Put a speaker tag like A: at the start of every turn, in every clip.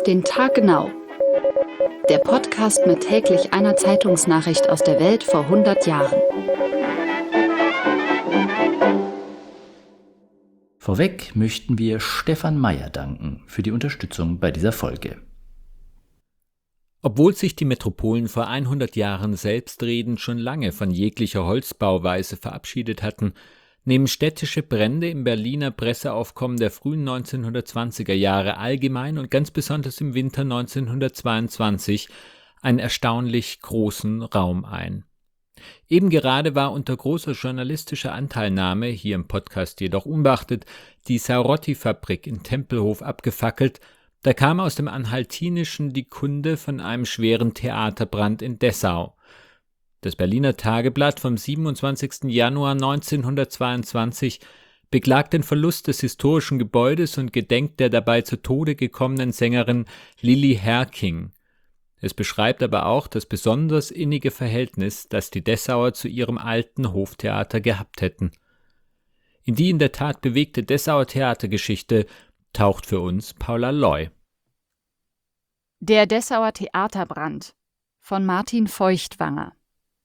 A: den Tag genau. Der Podcast mit täglich einer Zeitungsnachricht aus der Welt vor 100 Jahren.
B: Vorweg möchten wir Stefan Meyer danken für die Unterstützung bei dieser Folge.
C: Obwohl sich die Metropolen vor 100 Jahren selbstredend schon lange von jeglicher Holzbauweise verabschiedet hatten, nehmen städtische Brände im Berliner Presseaufkommen der frühen 1920er Jahre allgemein und ganz besonders im Winter 1922 einen erstaunlich großen Raum ein. Eben gerade war unter großer journalistischer Anteilnahme, hier im Podcast jedoch unbeachtet, die Saurotti-Fabrik in Tempelhof abgefackelt. Da kam aus dem Anhaltinischen die Kunde von einem schweren Theaterbrand in Dessau. Das Berliner Tageblatt vom 27. Januar 1922 beklagt den Verlust des historischen Gebäudes und gedenkt der dabei zu Tode gekommenen Sängerin Lilli Herking. Es beschreibt aber auch das besonders innige Verhältnis, das die Dessauer zu ihrem alten Hoftheater gehabt hätten. In die in der Tat bewegte Dessauer Theatergeschichte taucht für uns Paula Loy.
D: Der Dessauer Theaterbrand von Martin Feuchtwanger.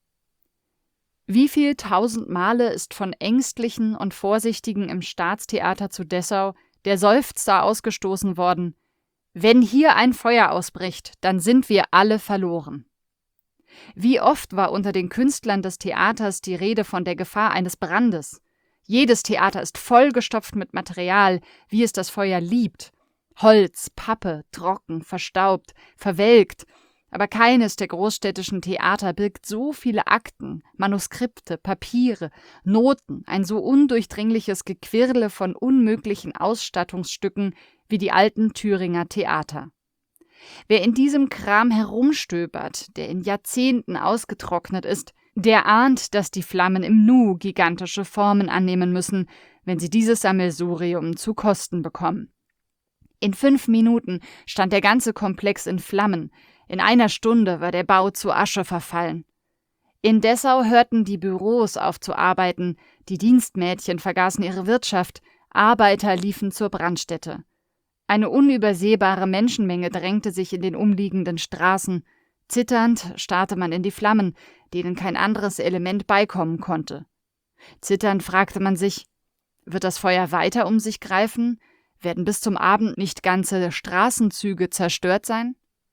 D: Wie viel tausend Male ist von Ängstlichen und Vorsichtigen im Staatstheater zu Dessau der Seufzer ausgestoßen worden: Wenn hier ein Feuer ausbricht, dann sind wir alle verloren. Wie oft war unter den Künstlern des Theaters die Rede von der Gefahr eines Brandes. Jedes Theater ist vollgestopft mit Material, wie es das Feuer liebt. Holz, Pappe, trocken, verstaubt, verwelkt. Aber keines der großstädtischen Theater birgt so viele Akten, Manuskripte, Papiere, Noten, ein so undurchdringliches Gequirle von unmöglichen Ausstattungsstücken wie die alten Thüringer Theater. Wer in diesem Kram herumstöbert, der in Jahrzehnten ausgetrocknet ist, der ahnt, dass die Flammen im Nu gigantische Formen annehmen müssen, wenn sie dieses Sammelsurium zu kosten bekommen. In 5 Minuten stand der ganze Komplex in Flammen, in einer Stunde war der Bau zu Asche verfallen. In Dessau hörten die Büros auf zu arbeiten, die Dienstmädchen vergaßen ihre Wirtschaft, Arbeiter liefen zur Brandstätte. Eine unübersehbare Menschenmenge drängte sich in den umliegenden Straßen. Zitternd starrte man in die Flammen, denen kein anderes Element beikommen konnte. Zitternd fragte man sich: Wird das Feuer weiter um sich greifen? Werden bis zum Abend nicht ganze Straßenzüge zerstört sein?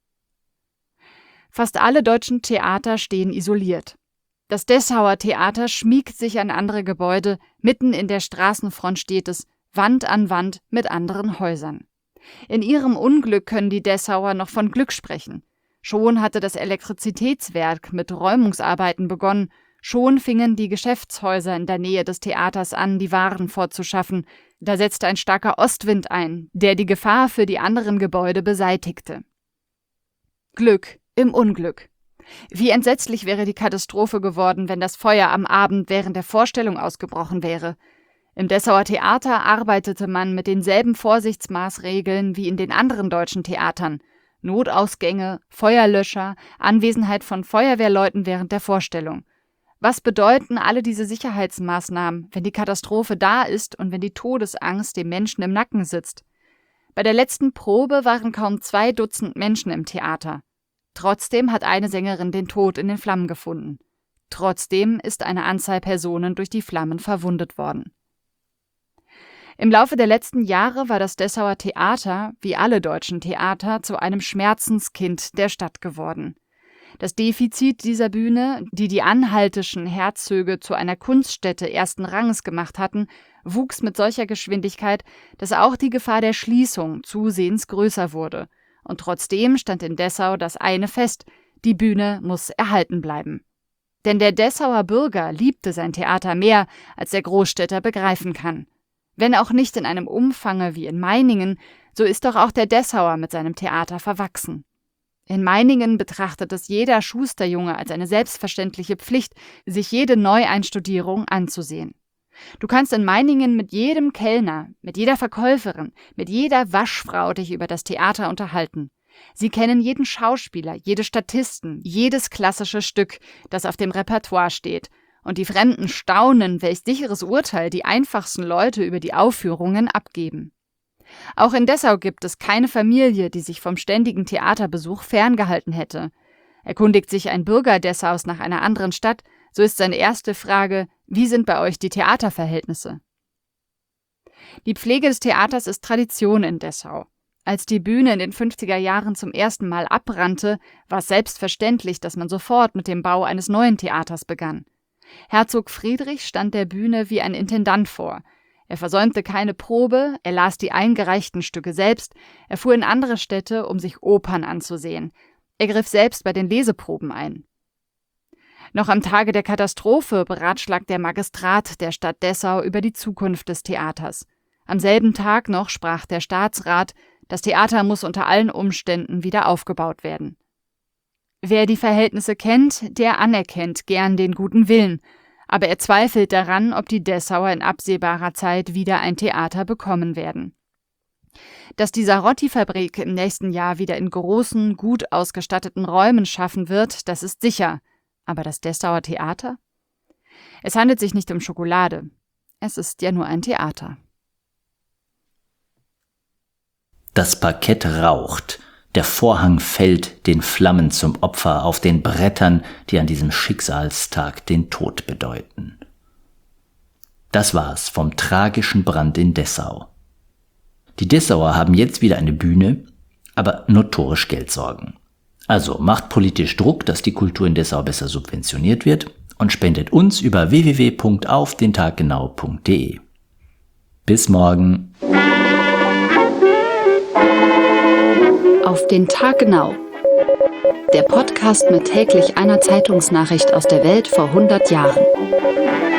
D: Fast alle deutschen Theater stehen isoliert. Das Dessauer Theater schmiegt sich an andere Gebäude, mitten in der Straßenfront steht es, Wand an Wand mit anderen Häusern. In ihrem Unglück können die Dessauer noch von Glück sprechen. Schon hatte das Elektrizitätswerk mit Räumungsarbeiten begonnen, schon fingen die Geschäftshäuser in der Nähe des Theaters an, die Waren fortzuschaffen. Da setzte ein starker Ostwind ein, der die Gefahr für die anderen Gebäude beseitigte. Glück im Unglück. Wie entsetzlich wäre die Katastrophe geworden, wenn das Feuer am Abend während der Vorstellung ausgebrochen wäre. Im Dessauer Theater arbeitete man mit denselben Vorsichtsmaßregeln wie in den anderen deutschen Theatern. Notausgänge, Feuerlöscher, Anwesenheit von Feuerwehrleuten während der Vorstellung. Was bedeuten alle diese Sicherheitsmaßnahmen, wenn die Katastrophe da ist und wenn die Todesangst dem Menschen im Nacken sitzt? Bei der letzten Probe waren kaum 2 Dutzend Menschen im Theater. Trotzdem hat eine Sängerin den Tod in den Flammen gefunden. Trotzdem ist eine Anzahl Personen durch die Flammen verwundet worden. Im Laufe der letzten Jahre war das Dessauer Theater, wie alle deutschen Theater, zu einem Schmerzenskind der Stadt geworden. Das Defizit dieser Bühne, die die anhaltischen Herzöge zu einer Kunststätte ersten Ranges gemacht hatten, wuchs mit solcher Geschwindigkeit, dass auch die Gefahr der Schließung zusehends größer wurde. Und trotzdem stand in Dessau das eine fest: Die Bühne muss erhalten bleiben. Denn der Dessauer Bürger liebte sein Theater mehr, als der Großstädter begreifen kann. Wenn auch nicht in einem Umfange wie in Meiningen, so ist doch auch der Dessauer mit seinem Theater verwachsen. In Meiningen betrachtet es jeder Schusterjunge als eine selbstverständliche Pflicht, sich jede Neueinstudierung anzusehen. Du kannst in Meiningen mit jedem Kellner, mit jeder Verkäuferin, mit jeder Waschfrau dich über das Theater unterhalten. Sie kennen jeden Schauspieler, jede Statisten, jedes klassische Stück, das auf dem Repertoire steht. Und die Fremden staunen, welch sicheres Urteil die einfachsten Leute über die Aufführungen abgeben. Auch in Dessau gibt es keine Familie, die sich vom ständigen Theaterbesuch ferngehalten hätte. Erkundigt sich ein Bürger Dessaus nach einer anderen Stadt, so ist seine erste Frage: Wie sind bei euch die Theaterverhältnisse? Die Pflege des Theaters ist Tradition in Dessau. Als die Bühne in den 50er Jahren zum ersten Mal abbrannte, war es selbstverständlich, dass man sofort mit dem Bau eines neuen Theaters begann. Herzog Friedrich stand der Bühne wie ein Intendant vor. Er versäumte keine Probe, er las die eingereichten Stücke selbst, er fuhr in andere Städte, um sich Opern anzusehen. Er griff selbst bei den Leseproben ein. Noch am Tage der Katastrophe beratschlagt der Magistrat der Stadt Dessau über die Zukunft des Theaters. Am selben Tag noch sprach der Staatsrat: Das Theater muss unter allen Umständen wieder aufgebaut werden. Wer die Verhältnisse kennt, der anerkennt gern den guten Willen, aber er zweifelt daran, ob die Dessauer in absehbarer Zeit wieder ein Theater bekommen werden. Dass die Sarotti-Fabrik im nächsten Jahr wieder in großen, gut ausgestatteten Räumen schaffen wird, das ist sicher. Aber das Dessauer Theater? Es handelt sich nicht um Schokolade. Es ist ja nur ein Theater.
B: Das Parkett raucht, der Vorhang fällt den Flammen zum Opfer auf den Brettern, die an diesem Schicksalstag den Tod bedeuten. Das war's vom tragischen Brand in Dessau. Die Dessauer haben jetzt wieder eine Bühne, aber notorisch Geldsorgen. Also macht politisch Druck, dass die Kultur in Dessau besser subventioniert wird und spendet uns über www.aufdentaggenau.de. Bis morgen.
A: Auf den Tag genau. Der Podcast mit täglich einer Zeitungsnachricht aus der Welt vor 100 Jahren.